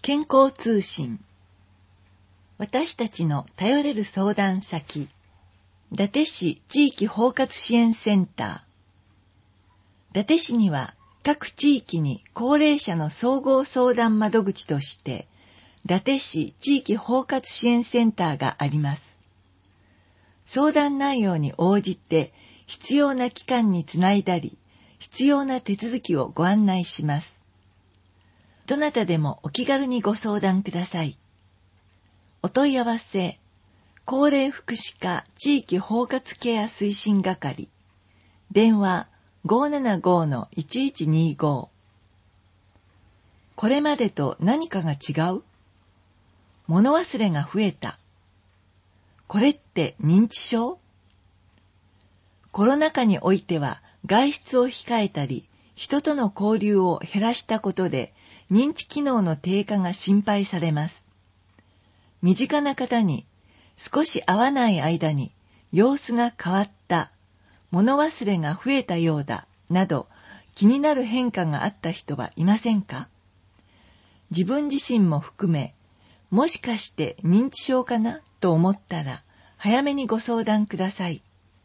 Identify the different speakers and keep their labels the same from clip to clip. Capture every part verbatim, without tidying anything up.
Speaker 1: 健康通信。私たちの頼れる相談先、伊達市地域包括支援センター。伊達市には各地域に高齢者の総合相談窓口として、伊達市地域包括支援センターがあります。相談内容に応じて必要な機関につないだり、必要な手続きをご案内します。どなたでもお気軽にご相談ください。お問い合わせ、高齢福祉課地域包括ケア推進係、電話 ごーななごーのいちいちにーごー。これまでと何かが違う？物忘れが増えた。これって認知症？コロナ禍においては外出を控えたり、人との交流を減らしたことで、認知機能の低下が心配されます。身近な方に少し会わない間に様子が変わった、物忘れが増えたようだ、など気になる変化があった人はいませんか？自分自身も含め、もしかして認知症かなと思ったら早めにご相談ください。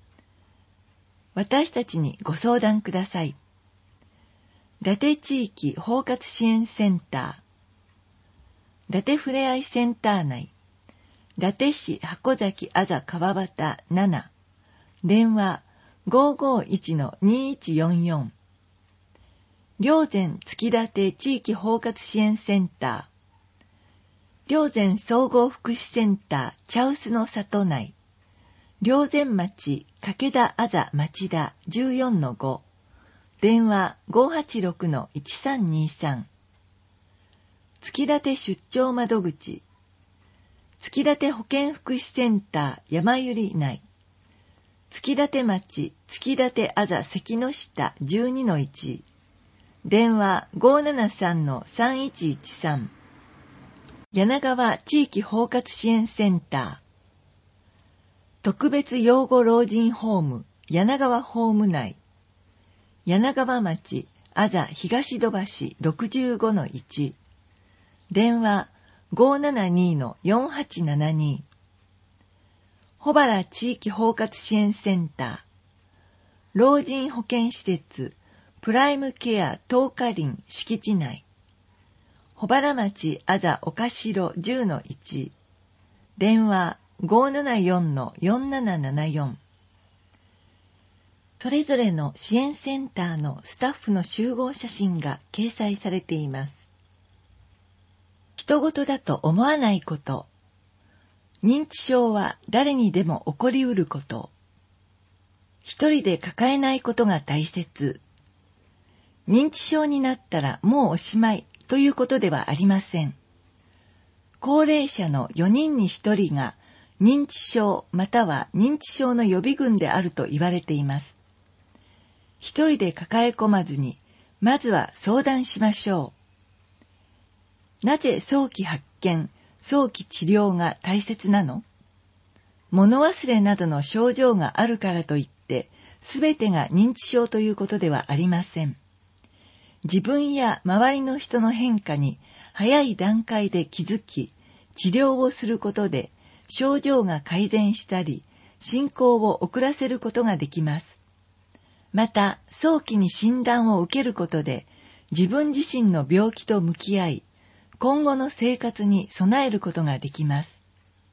Speaker 1: 私たちにご相談ください。伊達地域包括支援センター、伊達ふれあいセンター内、伊達市箱崎あざ川端なな、電話 ごーごーいちのにいちよんよん、霊山月立地域包括支援センター、霊山総合福祉センター茶臼の里内、霊山町掛田あざ町田 じゅうよんのご、電話 ごーはちろくのいちさんにさん、月立出張窓口、月立保健福祉センター山百合内、月立町月立あざ関の下 じゅうにのいち、電話 ごーななさんのさんいちいちさん、柳川地域包括支援センター、特別養護老人ホーム柳川ホーム内、柳川町あざ東戸橋 ろくじゅうごのいち、電話 ごーななにのよんはちななに、保原地域包括支援センター、老人保健施設プライムケア東華林敷地内、保原町あざ岡城 じゅうのいち、電話 ごーななよんのよんななななよん。それぞれの支援センターのスタッフの集合写真が掲載されています。人事だと思わないこと。認知症は誰にでも起こりうること。一人で抱えないことが大切。認知症になったらもうおしまいということではありません。高齢者のよにんにひとりが認知症または認知症の予備軍であると言われています。一人で抱え込まずに、まずは相談しましょう。なぜ早期発見、早期治療が大切なの？物忘れなどの症状があるからといって、すべてが認知症ということではありません。自分や周りの人の変化に早い段階で気づき、治療をすることで症状が改善したり、進行を遅らせることができます。また、早期に診断を受けることで、自分自身の病気と向き合い、今後の生活に備えることができます。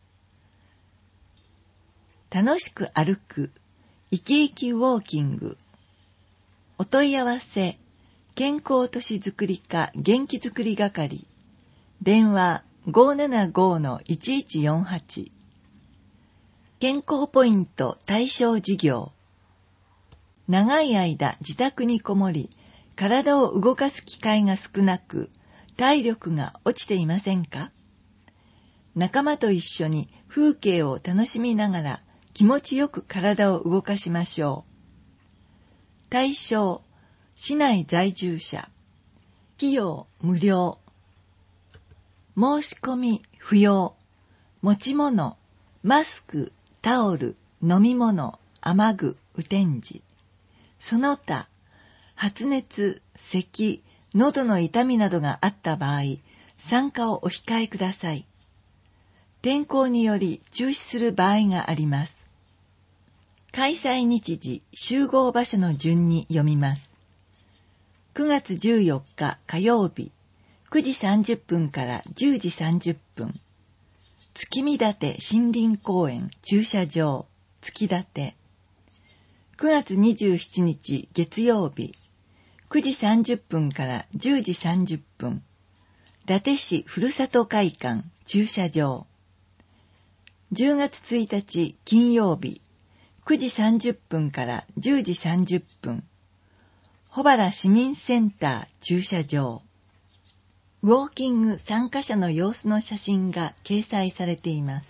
Speaker 1: 楽しく歩く、生き生きウォーキング。お問い合わせ、健康都市づくり課元気づくり係、電話 ごーななごーのいちいちよんはち。健康ポイント対象事業。長い間自宅にこもり、体を動かす機会が少なく、体力が落ちていませんか？仲間と一緒に風景を楽しみながら気持ちよく体を動かしましょう。対象、市内在住者。費用無料。申し込み不要。持ち物、マスク、タオル、飲み物、雨具、雨天時。その他、発熱、咳、喉の痛みなどがあった場合、 参加をお控えください。天候により中止する場合があります。開催日時、集合場所の順に読みます。くがつじゅうよっか火曜日、くじさんじゅっぷんからじゅうじさんじゅっぷん。月見館森林公園駐車場、月館。くがつにじゅうしちにち月曜日、くじさんじゅっぷんからじゅうじさんじゅっぷん。伊達市ふるさと会館駐車場。じゅうがつついたち金曜日、くじさんじゅっぷんからじゅうじさんじゅっぷん。保原市民センター駐車場。ウォーキング参加者の様子の写真が掲載されています。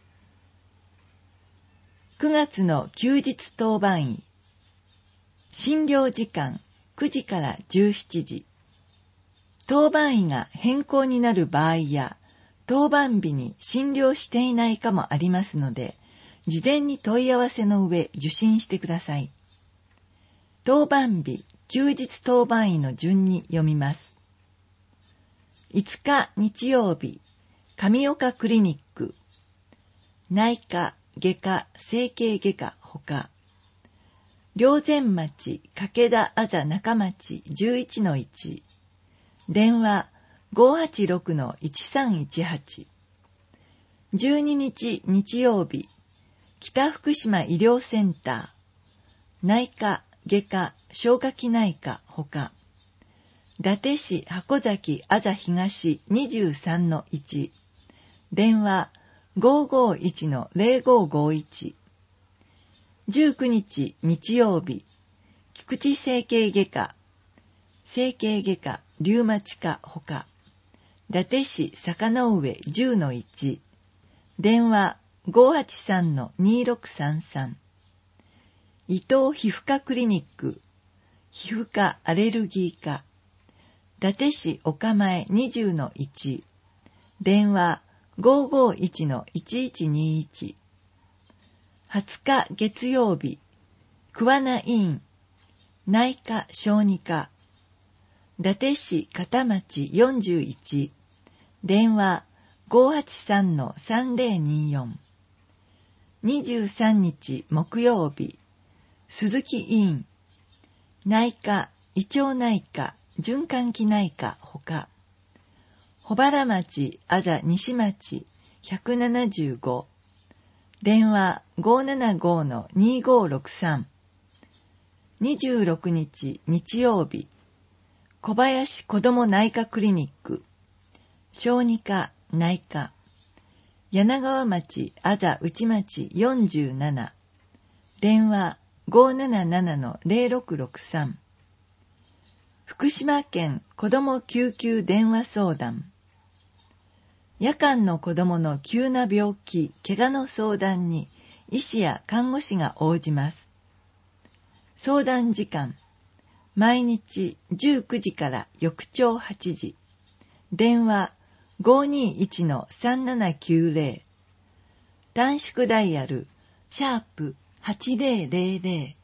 Speaker 1: くがつの休日当番医。診療時間くじからじゅうしちじ。当番医が変更になる場合や、当番日に診療していないかもありますので、事前に問い合わせの上受診してください。当番日、休日当番医の順に読みます。いつか日曜日、上岡クリニック、内科、外科、整形外科ほか、霊山町、掛田あざ中町 じゅういちのいち、電話 ごーはちろくのいちさんいちはち、じゅうににち日曜日、北福島医療センター、内科、外科、消化器内科ほか、伊達市箱崎あざ東 にじゅうさんのいち、電話 ごーごーいちのぜろごーごーいち、じゅうくにち日曜日、菊池整形外科、整形外科、リウマチ科ほか、伊達市坂の上 じゅうのいち、電話 ごーはちさんのにろくさんさん、伊藤皮膚科クリニック、皮膚科アレルギー科、伊達市岡前 にじゅうのいち、電話 ごーごーいちのいちいちにいち、はつか月曜日、桑名医院、内科小児科、伊達市片町よんじゅういち、電話 ごーはちさんのさんぜろによん、にじゅうさんにち木曜日、鈴木医院、内科、胃腸内科、循環器内科ほか、保原町あざ西町ひゃくななじゅうご、電話 ごーななごーのにごーろくさん、にじゅうろくにち日曜日、小林子ども内科クリニック、小児科内科、柳川町あざ内町よんじゅうなな、電話 ごーななななのぜろろくろくさん、福島県子ども救急電話相談、夜間の子どもの急な病気、怪我の相談に医師や看護師が応じます。相談時間、毎日じゅうくじから翌朝はちじ、電話 ごーにーいちのさんななきゅうぜろ、短縮ダイヤルシャープはちぜろぜろぜろ、